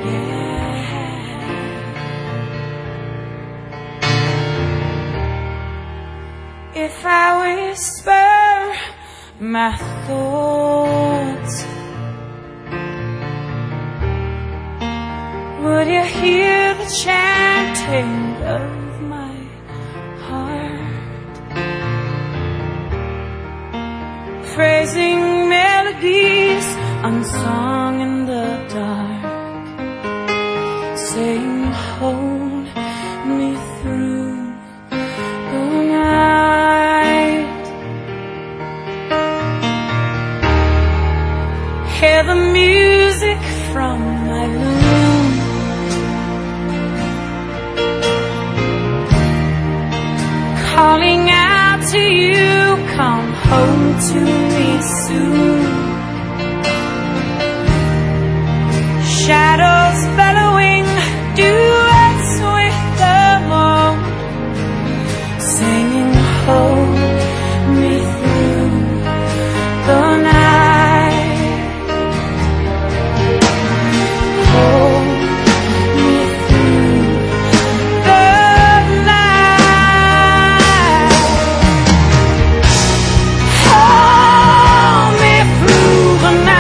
If I whisper my thoughts, would you hear the chanting of my heart? Phrasing melodies unsung in the dark, saying hold me through the night. Hear the music from my room, calling out to you, come home to me soon. Shadows bellowing, duets with the moon, singing hold me through the night. Hold me through the night. Hold me through the night.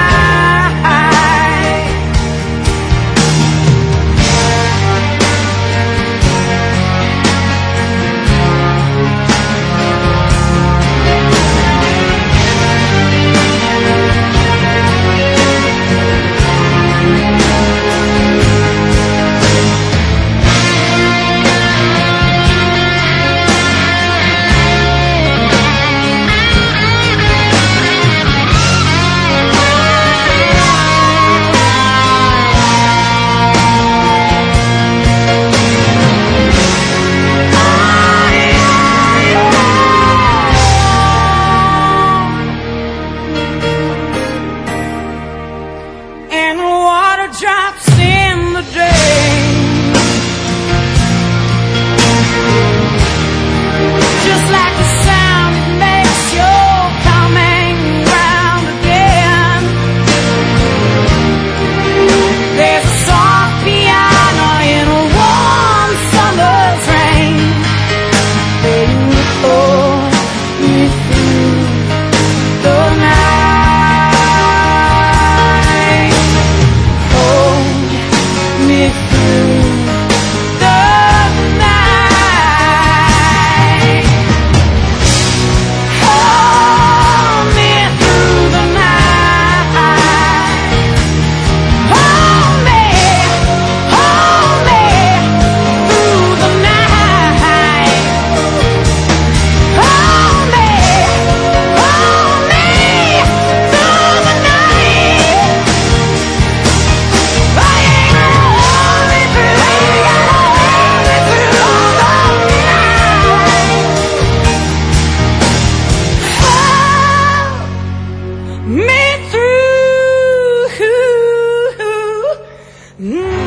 Drops in the drain, just like the sound it makes you're coming round again. There's a soft piano in a warm summer's rain, playing hold me through the night. Me through.